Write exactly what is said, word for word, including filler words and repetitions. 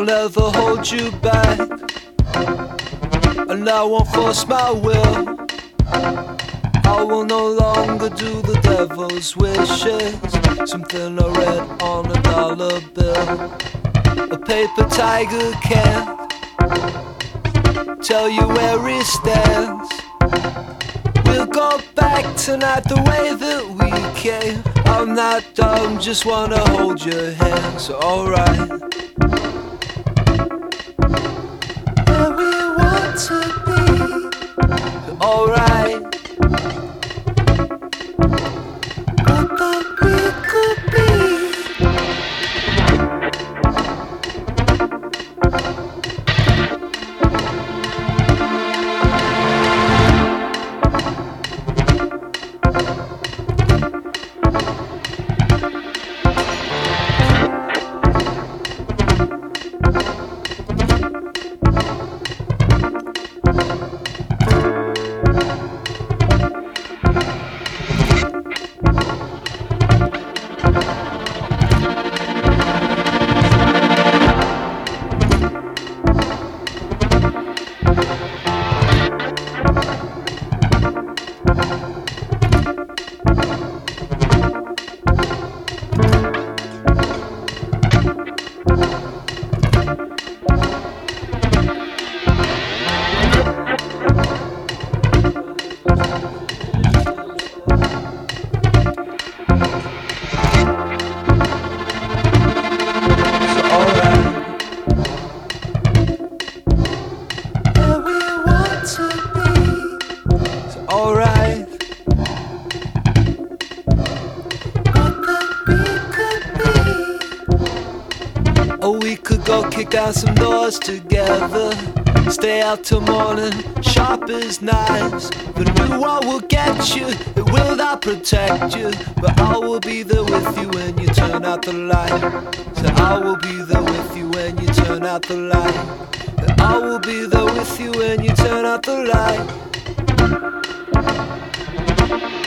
I'll never hold you back, and I won't force my will. I will no longer do the devil's wishes. Something I read on a dollar bill. A paper tiger can't tell you where he stands. We'll go back tonight the way that we came. I'm not dumb, just wanna hold your hand. So alright, where we want to be. Alright, what thought we could be. Down some doors together, stay out till morning, sharp as knives. The new one will get you, it will not protect you, but I will be there with you when you turn out the light. So I will be there with you when you turn out the light. I will be there with you when you turn out the light.